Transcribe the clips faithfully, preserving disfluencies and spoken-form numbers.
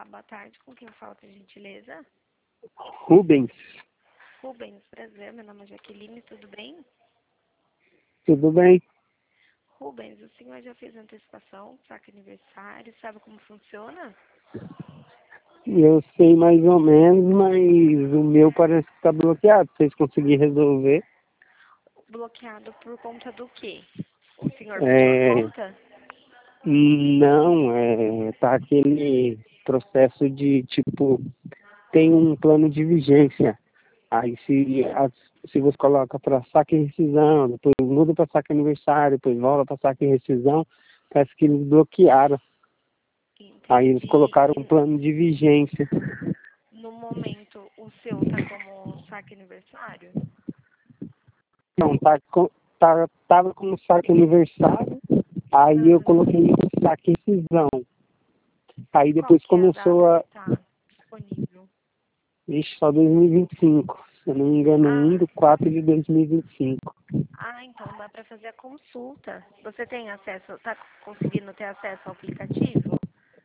Olá, boa tarde. Com quem fala, por gentileza? Rubens, Rubens, prazer. Meu nome é Jaqueline, tudo bem? tudo bem? Rubens, o senhor já fez antecipação, saque aniversário, sabe como funciona? Eu sei mais ou menos, mas o meu parece que está bloqueado. Vocês conseguiram resolver? Bloqueado por conta do quê? O senhor pediu a É, conta? não, é, tá aquele processo de, tipo, tem um plano de vigência. Aí se, as- se você coloca para saque e rescisão, depois muda para saque aniversário, depois volta para saque e rescisão, parece que eles bloquearam. Aí eles Entendi. colocaram um E plano de vigência. no momento, o seu tá como saque aniversário? Não, tá, com- tá, tava como saque aniversário, aí eu Aham. coloquei saque rescisão. Aí Qual depois que é a começou data que a. tá disponível? Ixi, só dois mil e vinte e cinco. Se eu não me engano, um Ah, do quatro de dois mil e vinte e cinco. ah, então dá para fazer a consulta. Você tem acesso, tá conseguindo ter acesso ao aplicativo?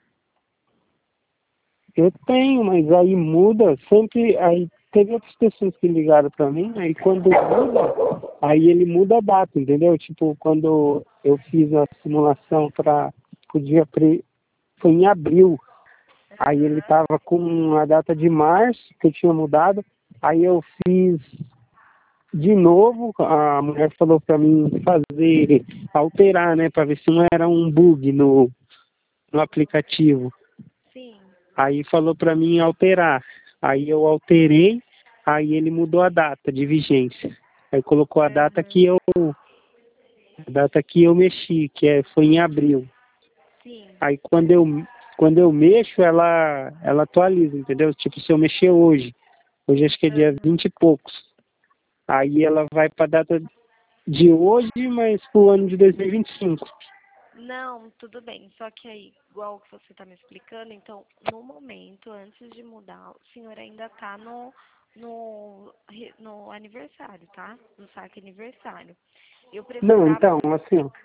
Eu tenho, mas aí muda, sempre. Aí teve outras pessoas que ligaram pra mim, aí quando muda, aí ele muda a data, entendeu? Tipo, quando eu fiz a simulação para o dia pre... foi em abril. Aí ele Aham. tava com a data de março, que eu tinha mudado. Aí eu fiz de novo, a mulher falou para mim fazer, alterar, né, para ver se não era um bug no, no aplicativo. Sim. Aí falou para mim alterar. Aí eu alterei, aí ele mudou a data de vigência. Aí colocou a data Aham. que eu, a data que eu mexi, que é, foi em abril. Sim. Aí quando eu, quando eu mexo, ela, ela atualiza, entendeu? Tipo, se eu mexer hoje, hoje acho que é dia Aham. vinte e poucos. Aí ela vai para a data de hoje, mas para o ano de dois mil e vinte e cinco. Não, tudo bem. Só que aí, igual que você está me explicando, então, no momento, antes de mudar, o senhor ainda está no, no, re- no aniversário, tá? No saque aniversário. Eu Não, precisava. então, assim, ó,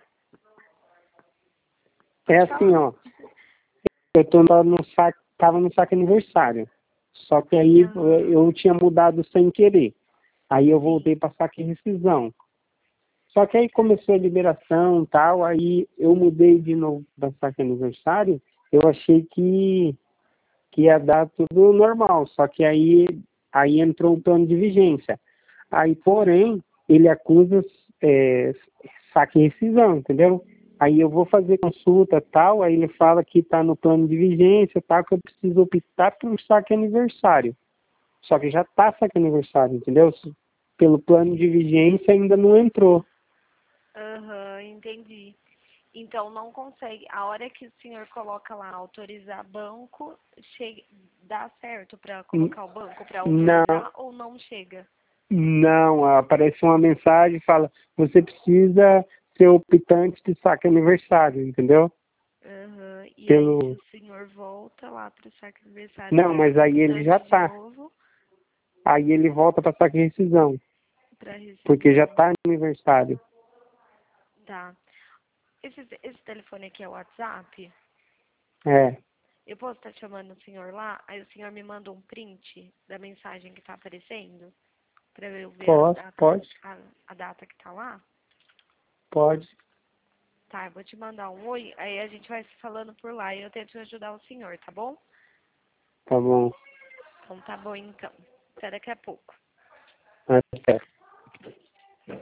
é Pode assim, falar. ó, eu tô no no saque, tava no saque aniversário. Só que aí eh, Aham. eu tinha mudado sem querer. Aí eu voltei Sim. para saque rescisão. Só que aí começou a liberação e tal, aí eu mudei de novo para saque aniversário, eu achei que, que ia dar tudo normal, só que aí, aí entrou um plano de vigência. Aí, porém, ele acusa é, saque e rescisão, entendeu? Aí eu vou fazer consulta tal, aí ele fala que está no plano de vigência tal, que eu preciso optar por saque aniversário. Só que já está saque aniversário, entendeu? Pelo plano de vigência ainda não entrou. Aham, entendi. Então não consegue. A hora que o senhor coloca lá autorizar banco, chega, dá certo para N- colocar o banco para Não, autorizar ou não chega? não, aparece uma mensagem e fala, você precisa ser optante de saque aniversário, entendeu? Aham. E aí se Pelo. o senhor volta lá para o saque aniversário Não, para mas ser aí ele já optante de tá. novo Aí ele volta para saque e rescisão, para porque já rescisão. tá no aniversário. Tá. Esse, esse telefone aqui é o WhatsApp? É, Eu posso estar chamando o senhor lá? Aí o senhor me manda um print da mensagem que está aparecendo? Para eu ver a posso, data, pode, a, a data que tá lá? pode. Tá, eu vou te mandar um oi, aí a gente vai se falando por lá e eu tento ajudar o senhor, tá bom? Tá bom. Então tá bom então. Até daqui a pouco. Até.